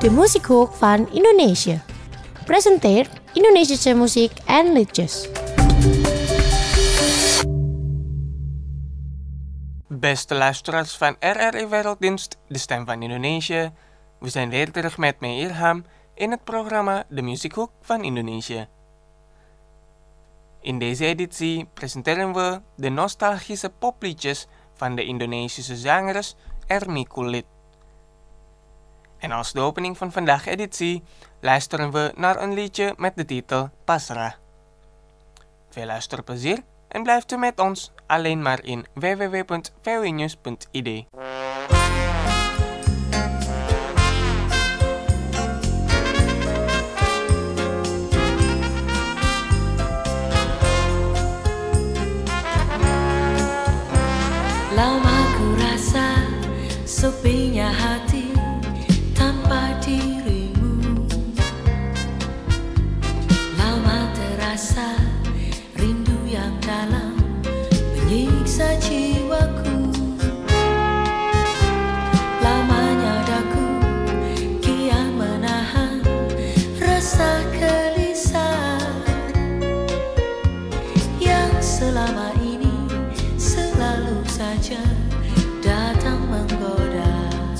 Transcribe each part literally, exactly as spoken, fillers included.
de muziekhoek van Indonesië. Presenteert Indonesische muziek en liedjes. Beste luisteraars van R R I Werelddienst, de stem van Indonesië. We zijn weer terug met mij Irham in het programma De Muziekhoek van Indonesië. In deze editie presenteren we de nostalgische popliedjes van de Indonesische zangeres Ermi Kulit. En als de opening van vandaag editie luisteren we naar een liedje met de titel Pasrah. Veel luisterplezier en blijft u met ons alleen maar in w w w punt v w news punt i d. Lama ku rasa sepinya hati tanpa dirimu. Lama terasa rindu yang dalam menyiksa jiwaku. Lamanya daku kian menahan rasa gelisah yang selama ini selalu saja datang menggoda.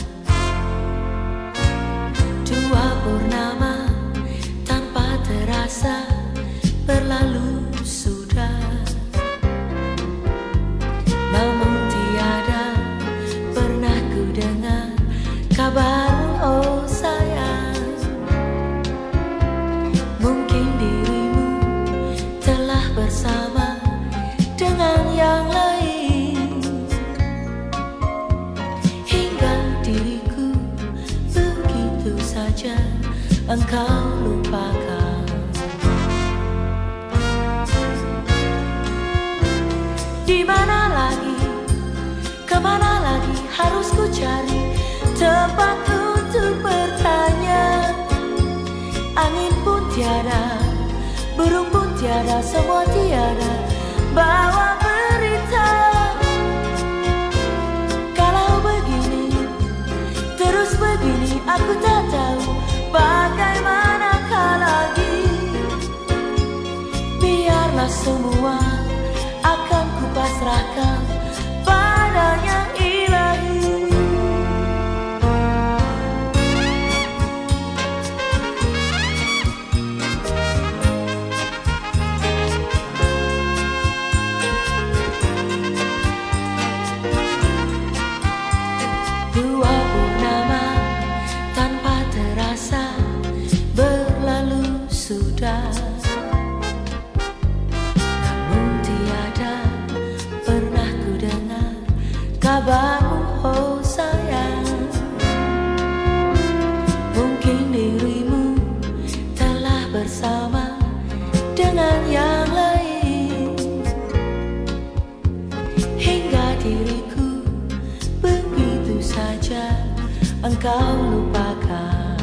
Dua purnama tanpa terasa berlalu sudah, namun tiada pernah ku dengar kabarmu, oh sayang. Mungkin dirimu telah bersama dengan yang lain, hingga diriku begitu saja engkau lupakan. Di mana lagi, kemana lagi harus ku cari tempat untuk bertanya. Angin pun tiada, burung pun tiada, semua tiada bawa berita. Kalau begini, terus begini, aku tak tahu bagaimanakah lagi. Biarlah semua akan kupasrahkan padanya ilahi. Dua purnama tanpa terasa berlalu sudah, namun tiada pernah ku dengar kabarmu, oh sayang. Mungkin dirimu telah bersama dengan yang lain, hingga diriku begitu saja engkau lupakan.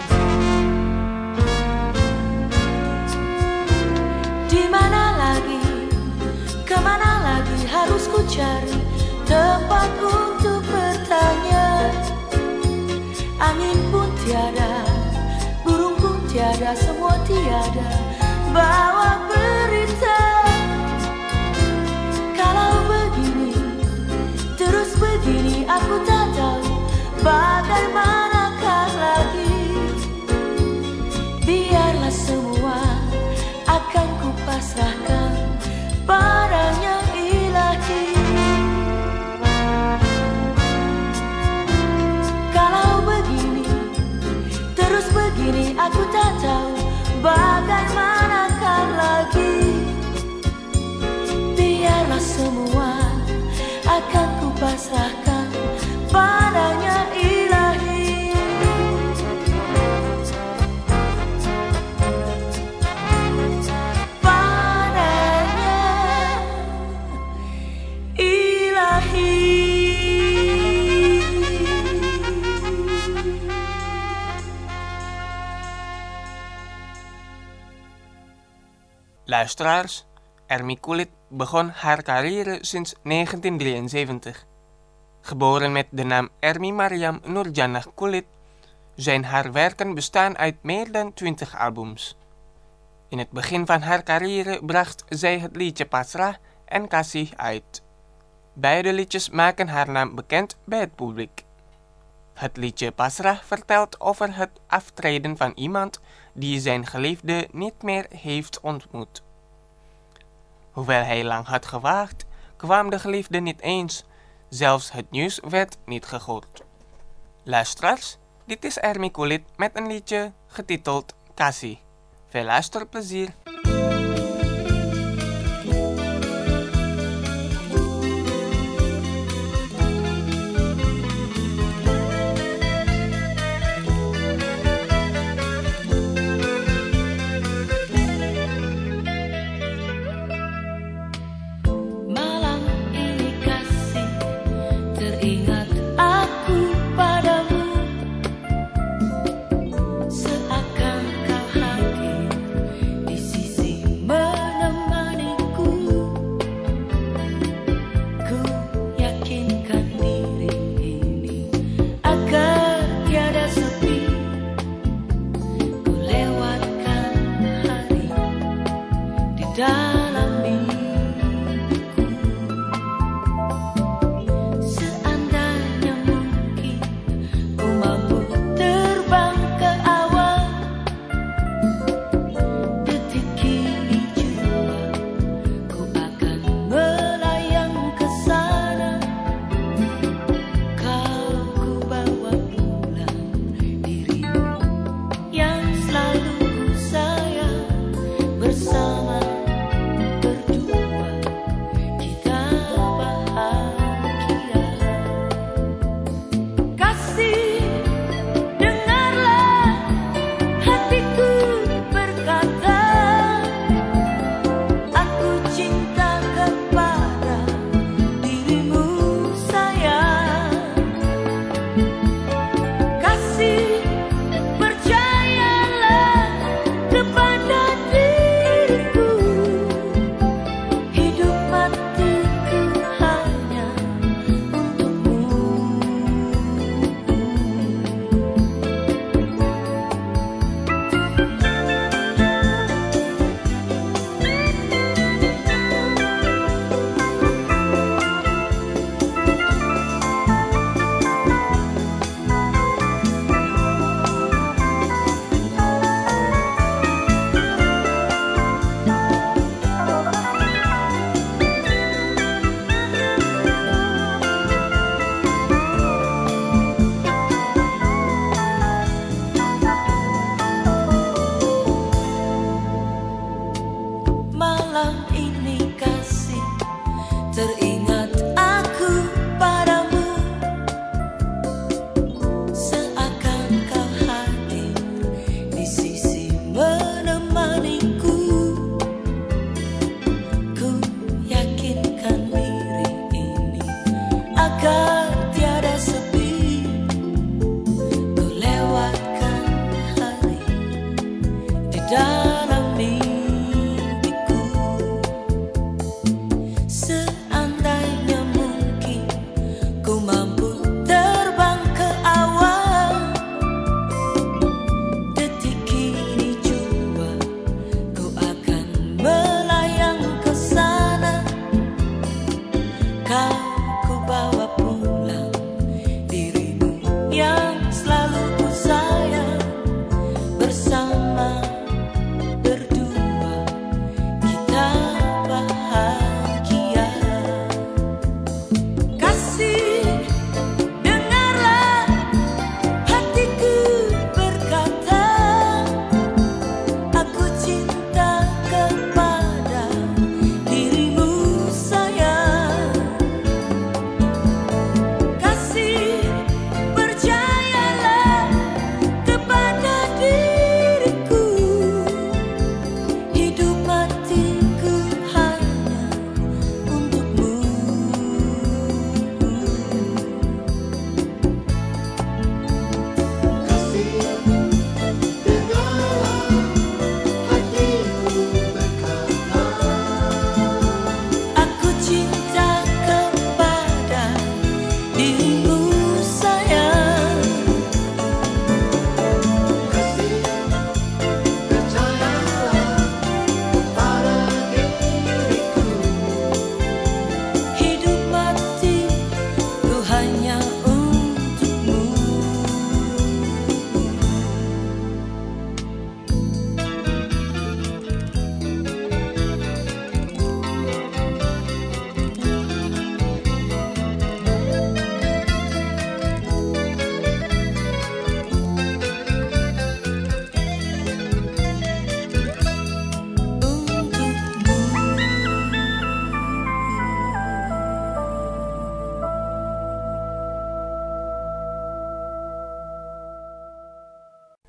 Di mana lagi, kemana lagi harus ku cari tempat untuk bertanya. Angin pun tiada, burung pun tiada, semua tiada bawa berita. Kalau begini, terus begini, aku tak tahu bagaimanakah lagi. Biarlah semua akan kupasrahkan padanya ilahi. Kalau begini, terus begini, aku tak tahu bagaimanakah lagi. Biarlah semua akan kupasrahkan padanya ilahi. Padanya ilahi. Luisteraars, Ermi Kulit begon haar carrière sinds negentien drieënzeventig. Geboren met de naam Ermi Mariam Nurjanah Kulit, Zijn haar werken bestaan uit meer dan twintig albums. In het begin van haar carrière bracht zij het liedje Pasrah en Kasih uit. Beide liedjes maken haar naam bekend bij het publiek. Het liedje Pasrah vertelt over het aftreden van iemand die zijn geliefde niet meer heeft ontmoet. Hoewel hij lang had gewacht, kwam de geliefde niet eens. Zelfs het nieuws werd niet gegooid. Luisteraars, dit is Ermi Kulit met een liedje getiteld Kasih. Veel luisterplezier. Malam ini kasih, teringat aku padamu, seakan kau hadir di sisi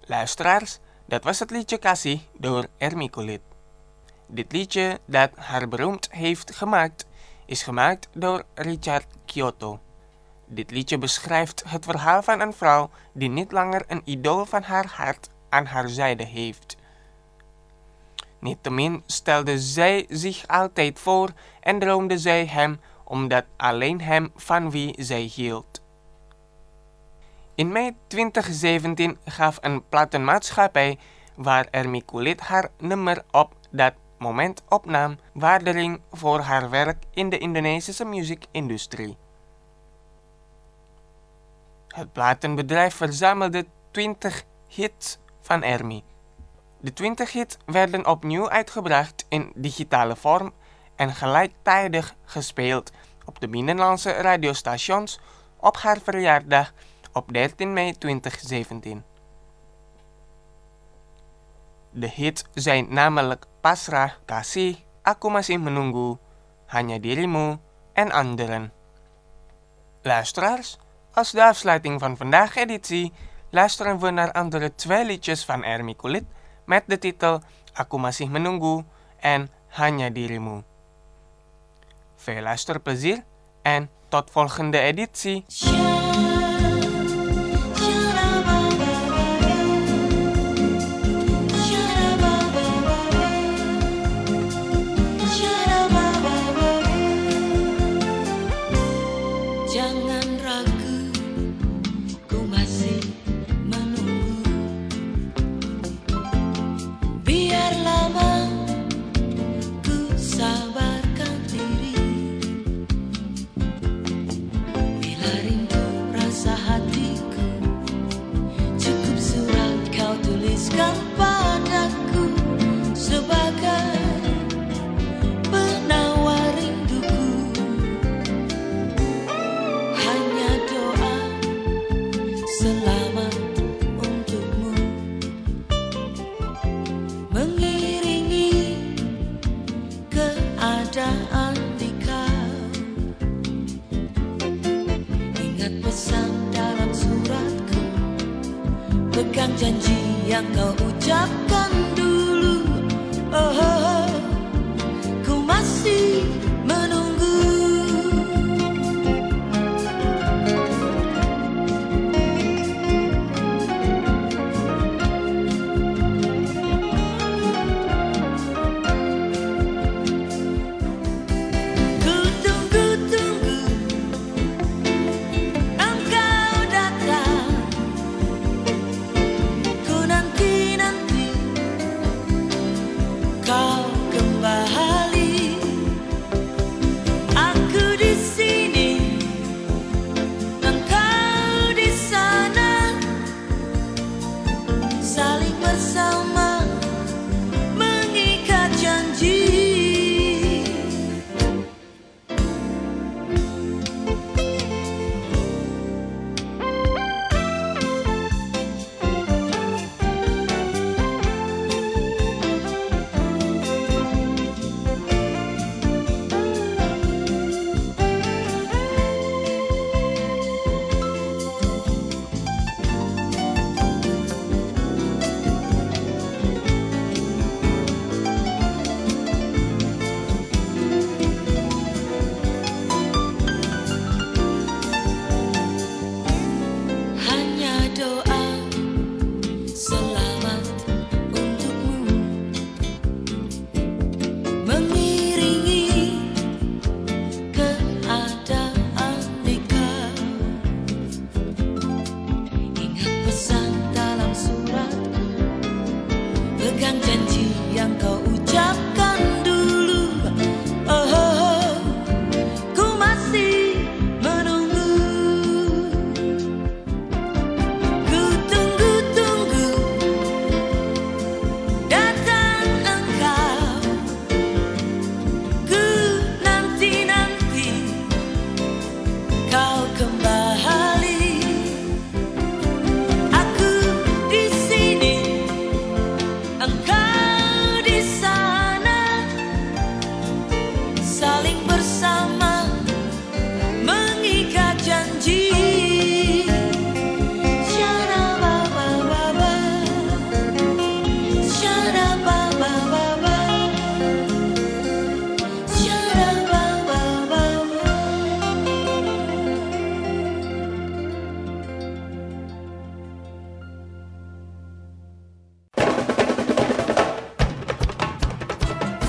Luisteraars, dat was het liedje Kasih door Ermi Kulit. Dit liedje dat haar beroemd heeft gemaakt, is gemaakt door Richard Kyoto. Dit liedje beschrijft het verhaal van een vrouw die niet langer een idool van haar hart aan haar zijde heeft. Niettemin stelde zij zich altijd voor en droomde zij hem omdat alleen hem van wie zij hield. In mei twintig zeventien gaf een platenmaatschappij waar Ermi Kulit haar nummer op dat moment opnam waardering voor haar werk in de Indonesische muziekindustrie. Het platenbedrijf verzamelde twintig hits van Ermi. De twintig hits werden opnieuw uitgebracht in digitale vorm en gelijktijdig gespeeld op de binnenlandse radiostations op haar verjaardag op dertien mei twintig zeventien. De hits zijn namelijk Pasrah, Kasih, Aku Masih Menunggu, Hanya Dirimu en anderen. Luisteraars, als de afsluiting van vandaag editie luisteren we naar andere twee liedjes van Ermi Kulit met de titel Aku Masih Menunggu en Hanya Dirimu. Veel luisterplezier en tot volgende editie. Jangan ragu, ku masih menunggu. Biar lama ku sabarkan diri. Bila rindu rasa hatiku, cukup surat kau tuliskan padaku sebagai penawar rinduku. Hanya doa selamat untukmu mengiringi keadaan di kau. Ingat pesan dalam suratku, pegang janji yang kau ucapkan dulu. Oh, oh, oh, ku masih menunggu. Ku tunggu-tunggu engkau datang. Ku nanti-nanti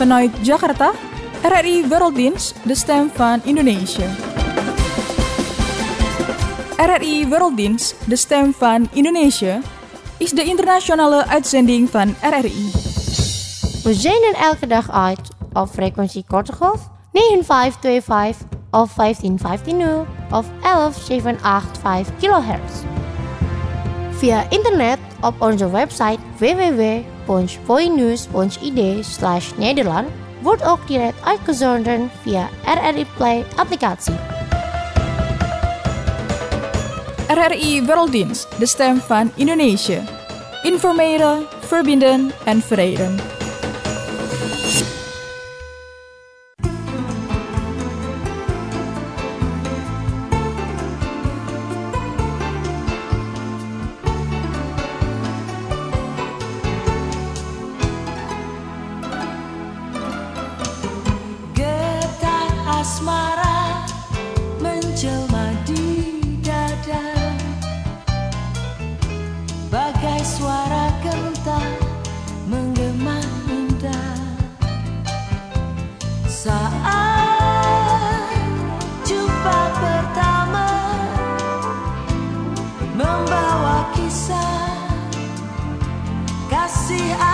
Vanuit Jakarta, R R I Werelddienst de Stem van Indonesië. R R I Werelddienst de Stem van Indonesië is de internationale uitzending van R R I. We zenden elke dag uit op frequentie korte golf negen vijf twee vijf of vijftien vijftien nul of elf zeven acht vijf kilohertz. Via internet op onze website w w w punt voinews punt i d slash Nederland wordt ook direct uitgezonden via R R I Play applicatie. R R I Werelddienst, de stem van Indonesië. Informeren, verbinden en verenigen. Asmara menjelma di dada, bagai suara genta menggema indah. Saat jumpa pertama membawa kisah kasih.